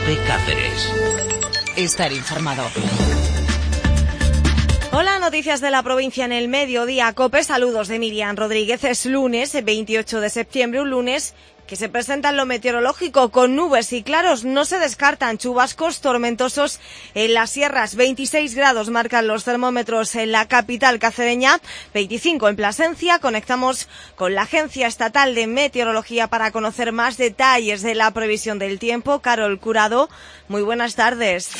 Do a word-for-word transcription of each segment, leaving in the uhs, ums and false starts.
COPE Cáceres. Estar informado. Hola, noticias de la provincia en el mediodía. COPE, saludos de Miriam Rodríguez. Es lunes, veintiocho de septiembre, un lunes que se presenta en lo meteorológico con nubes y claros. No se descartan chubascos tormentosos en las sierras. veintiséis grados marcan los termómetros en la capital cacereña, veinticinco en Plasencia. Conectamos con la Agencia Estatal de Meteorología para conocer más detalles de la previsión del tiempo. Carol Curado, muy buenas tardes.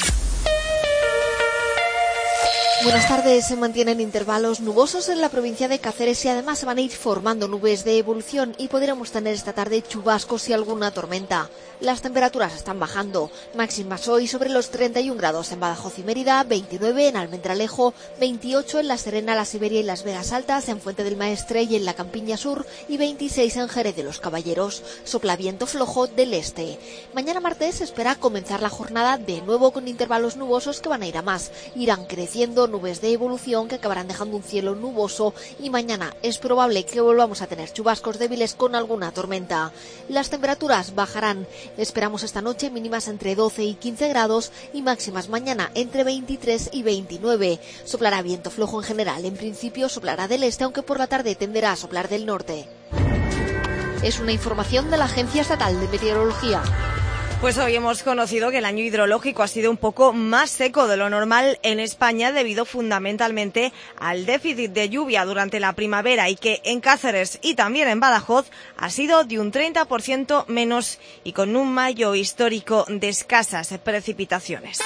Buenas tardes. Se mantienen intervalos nubosos en la provincia de Cáceres y además se van a ir formando nubes de evolución y podremos tener esta tarde chubascos y alguna tormenta. Las temperaturas están bajando, máximas hoy sobre los treinta y un grados en Badajoz y Mérida, veintinueve en Almendralejo, veintiocho en La Serena, La Siberia y Las Vegas Altas, en Fuente del Maestre y en la Campiña Sur y veintiséis en Jerez de los Caballeros. Sopla viento flojo del este. Mañana martes se espera comenzar la jornada de nuevo con intervalos nubosos que van a ir a más. Irán creciendo nubes de evolución que acabarán dejando un cielo nuboso y mañana es probable que volvamos a tener chubascos débiles con alguna tormenta. Las temperaturas bajarán. Esperamos esta noche mínimas entre doce y quince grados y máximas mañana entre veintitrés y veintinueve. Soplará viento flojo en general. En principio soplará del este, aunque por la tarde tenderá a soplar del norte. Es una información de la Agencia Estatal de Meteorología. Pues hoy hemos conocido que el año hidrológico ha sido un poco más seco de lo normal en España debido fundamentalmente al déficit de lluvia durante la primavera y que en Cáceres y también en Badajoz ha sido de un treinta por ciento menos y con un mayo histórico de escasas precipitaciones.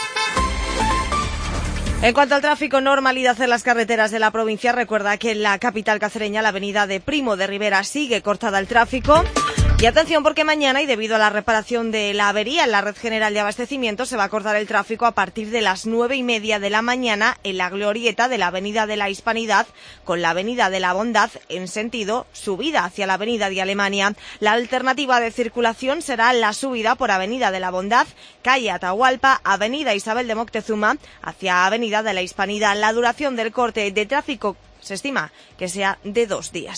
En cuanto al tráfico, normalidad en las carreteras de la provincia. Recuerda que en la capital cacereña la avenida de Primo de Rivera sigue cortada el tráfico. Y atención porque mañana, y debido a la reparación de la avería en la red general de abastecimiento, se va a cortar el tráfico a partir de las nueve y media de la mañana en la glorieta de la Avenida de la Hispanidad con la Avenida de la Bondad en sentido subida hacia la Avenida de Alemania. La alternativa de circulación será la subida por Avenida de la Bondad, calle Atahualpa, Avenida Isabel de Moctezuma hacia Avenida de la Hispanidad. La duración del corte de tráfico se estima que sea de dos días.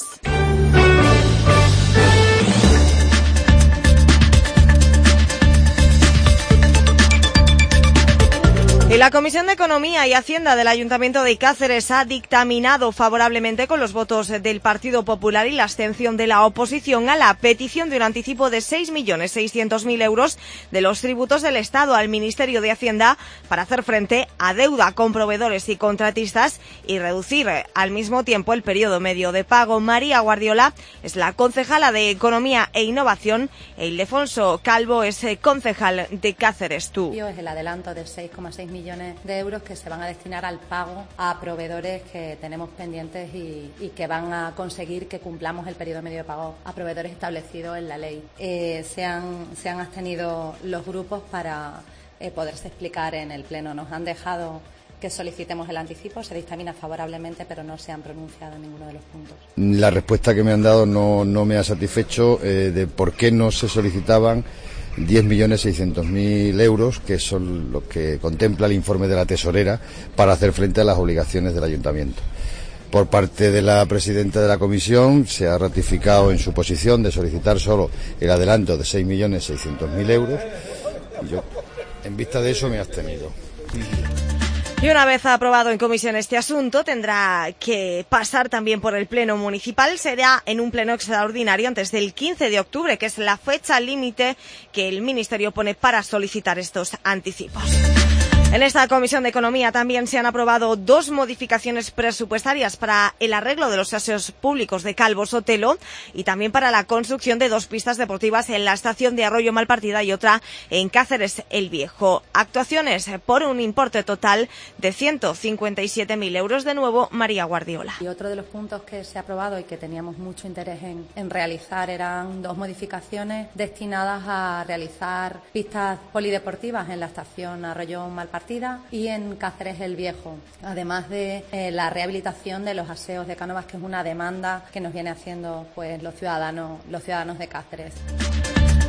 Y la Comisión de Economía y Hacienda del Ayuntamiento de Cáceres ha dictaminado favorablemente con los votos del Partido Popular y la abstención de la oposición a la petición de un anticipo de seis millones seiscientos mil euros de los tributos del Estado al Ministerio de Hacienda para hacer frente a deuda con proveedores y contratistas y reducir al mismo tiempo el periodo medio de pago. María Guardiola es la concejala de Economía e Innovación e Ildefonso Calvo es concejal de Cáceres Tú. Es el adelanto de seis coma seis millones de euros que se van a destinar al pago a proveedores que tenemos pendientes y, y que van a conseguir que cumplamos el periodo medio de pago a proveedores establecidos en la ley. Eh, se, han, se han abstenido los grupos para eh, poderse explicar en el Pleno. Nos han dejado que solicitemos el anticipo, se dictamina favorablemente, pero no se han pronunciado en ninguno de los puntos. La respuesta que me han dado no, no me ha satisfecho eh, de por qué no se solicitaban diez millones seiscientos mil euros, que son lo que contempla el informe de la tesorera para hacer frente a las obligaciones del ayuntamiento. Por parte de la presidenta de la comisión se ha ratificado en su posición de solicitar solo el adelanto de seis millones seiscientos mil euros y yo, en vista de eso, me he abstenido. Y una vez aprobado en comisión este asunto, tendrá que pasar también por el Pleno Municipal. Será en un pleno extraordinario antes del quince de octubre, que es la fecha límite que el Ministerio pone para solicitar estos anticipos. En esta Comisión de Economía también se han aprobado dos modificaciones presupuestarias para el arreglo de los aseos públicos de Calvo Sotelo y también para la construcción de dos pistas deportivas en la estación de Arroyo Malpartida y otra en Cáceres el Viejo. Actuaciones por un importe total de ciento cincuenta y siete mil euros. De nuevo, María Guardiola. Y otro de los puntos que se ha aprobado y que teníamos mucho interés en, en realizar eran dos modificaciones destinadas a realizar pistas polideportivas en la estación Arroyo Malpartida y en Cáceres el Viejo, además de eh, la rehabilitación de los aseos de Cánovas, que es una demanda que nos viene haciendo pues los ciudadanos, los ciudadanos de Cáceres.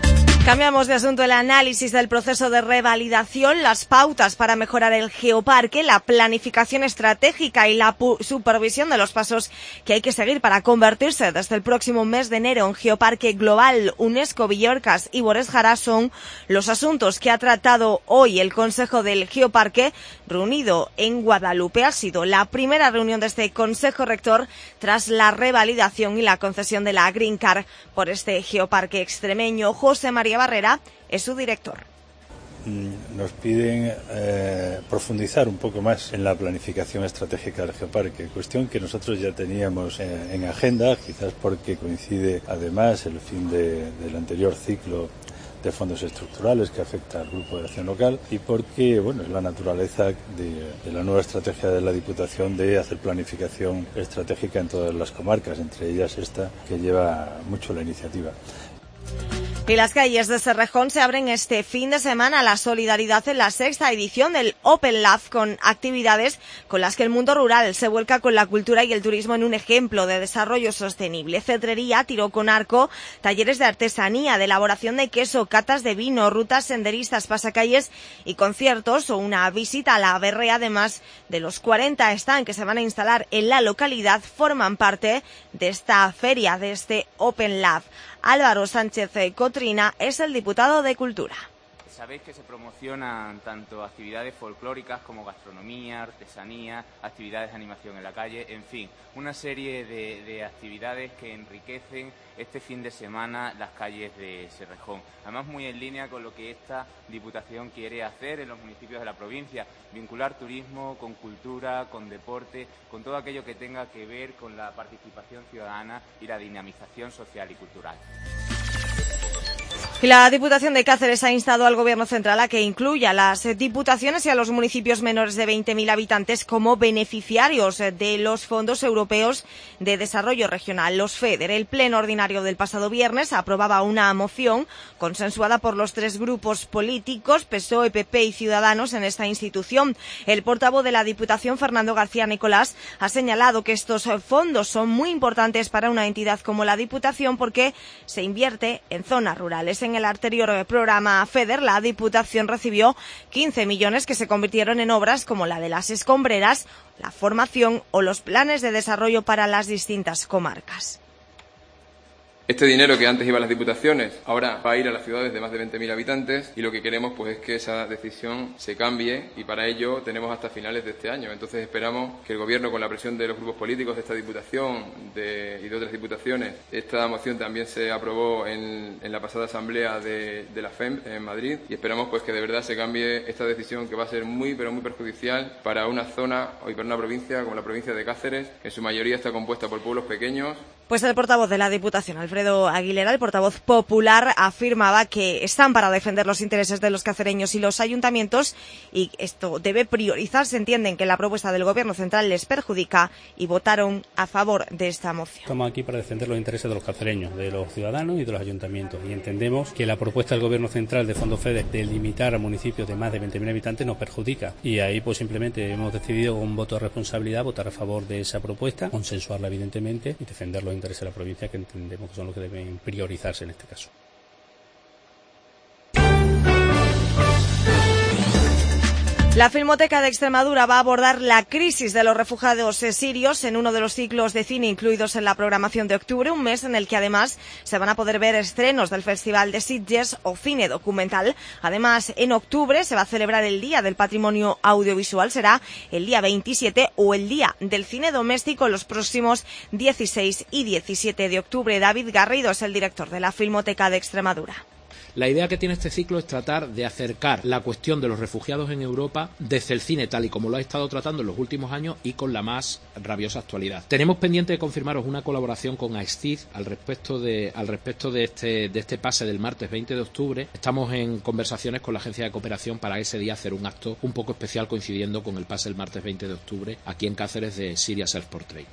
Cambiamos de asunto. El análisis del proceso de revalidación, las pautas para mejorar el geoparque, la planificación estratégica y la supervisión de los pasos que hay que seguir para convertirse desde el próximo mes de enero en geoparque global UNESCO Villorcas y Borés Jara son los asuntos que ha tratado hoy el Consejo del Geoparque reunido en Guadalupe. Ha sido la primera reunión de este Consejo Rector tras la revalidación y la concesión de la Green Card por este geoparque extremeño. José María Barrera es su director. Nos piden eh, profundizar un poco más en la planificación estratégica del geoparque, cuestión que nosotros ya teníamos eh, en agenda, quizás porque coincide además el fin de, del anterior ciclo de fondos estructurales que afecta al Grupo de Acción Local y porque bueno, es la naturaleza de, de la nueva estrategia de la Diputación de hacer planificación estratégica en todas las comarcas, entre ellas esta que lleva mucho la iniciativa. Y las calles de Cerrejón se abren este fin de semana a la solidaridad en la sexta edición del Open Lab, con actividades con las que el mundo rural se vuelca con la cultura y el turismo en un ejemplo de desarrollo sostenible. Cetrería, tiro con arco, talleres de artesanía, de elaboración de queso, catas de vino, rutas senderistas, pasacalles y conciertos o una visita a la berrea, además de los cuarenta stands que se van a instalar en la localidad, forman parte de esta feria, de este Open Lab. Álvaro Sánchez Cotrina es el diputado de Cultura. Sabéis que se promocionan tanto actividades folclóricas como gastronomía, artesanía, actividades de animación en la calle, en fin, una serie de, de actividades que enriquecen este fin de semana las calles de Cerrejón. Además, muy en línea con lo que esta Diputación quiere hacer en los municipios de la provincia, vincular turismo con cultura, con deporte, con todo aquello que tenga que ver con la participación ciudadana y la dinamización social y cultural. Y la Diputación de Cáceres ha instado al Gobierno central a que incluya a las diputaciones y a los municipios menores de veinte mil habitantes como beneficiarios de los fondos europeos de desarrollo regional, los FEDER. El pleno ordinario del pasado viernes aprobaba una moción consensuada por los tres grupos políticos, P S O E, P P y Ciudadanos, en esta institución. El portavoz de la Diputación, Fernando García Nicolás, ha señalado que estos fondos son muy importantes para una entidad como la Diputación porque se invierte en zonas rurales. En el anterior programa FEDER, la Diputación recibió quince millones que se convirtieron en obras como la de las escombreras, la formación o los planes de desarrollo para las distintas comarcas. Este dinero que antes iba a las diputaciones ahora va a ir a las ciudades de más de veinte mil habitantes y lo que queremos pues es que esa decisión se cambie y para ello tenemos hasta finales de este año. Entonces esperamos que el Gobierno, con la presión de los grupos políticos de esta diputación de, y de otras diputaciones, esta moción también se aprobó en, en la pasada asamblea de, de la F E M en Madrid y esperamos pues que de verdad se cambie esta decisión que va a ser muy pero muy perjudicial para una zona y para una provincia como la provincia de Cáceres, que en su mayoría está compuesta por pueblos pequeños. Pues el portavoz de la Diputación, Alfredo Aguilera, el portavoz popular, afirmaba que están para defender los intereses de los cacereños y los ayuntamientos y esto debe priorizarse. Entienden que la propuesta del Gobierno central les perjudica y votaron a favor de esta moción. Estamos aquí para defender los intereses de los cacereños, de los ciudadanos y de los ayuntamientos y entendemos que la propuesta del Gobierno central de Fondo FEDER de limitar a municipios de más de veinte mil habitantes nos perjudica y ahí pues simplemente hemos decidido con un voto de responsabilidad votar a favor de esa propuesta, consensuarla evidentemente y defender los intereses de la provincia que entendemos que son los que deben priorizarse en este caso. La Filmoteca de Extremadura va a abordar la crisis de los refugiados sirios en uno de los ciclos de cine incluidos en la programación de octubre, un mes en el que además se van a poder ver estrenos del Festival de Sitges o cine documental. Además, en octubre se va a celebrar el Día del Patrimonio Audiovisual, será el día veintisiete, o el Día del Cine Doméstico los próximos dieciséis y diecisiete de octubre. David Garrido es el director de la Filmoteca de Extremadura. La idea que tiene este ciclo es tratar de acercar la cuestión de los refugiados en Europa desde el cine tal y como lo ha estado tratando en los últimos años y con la más rabiosa actualidad. Tenemos pendiente de confirmaros una colaboración con AESTID al respecto de al respecto de este de este pase del martes veinte de octubre. Estamos en conversaciones con la Agencia de Cooperación para ese día hacer un acto un poco especial coincidiendo con el pase del martes veinte de octubre aquí en Cáceres de Syria Self Portrait.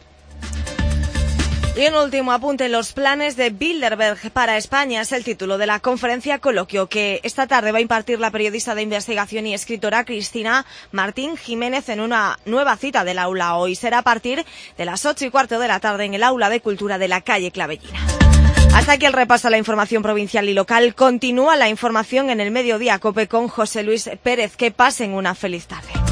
Y un último apunte, los planes de Bilderberg para España es el título de la conferencia coloquio que esta tarde va a impartir la periodista de investigación y escritora Cristina Martín Jiménez en una nueva cita del aula hoy. Será a partir de las ocho y cuarto de la tarde en el aula de cultura de la calle Clavellina. Hasta aquí el repaso a la información provincial y local. Continúa la información en el Mediodía COPE con José Luis Pérez. Que pasen una feliz tarde.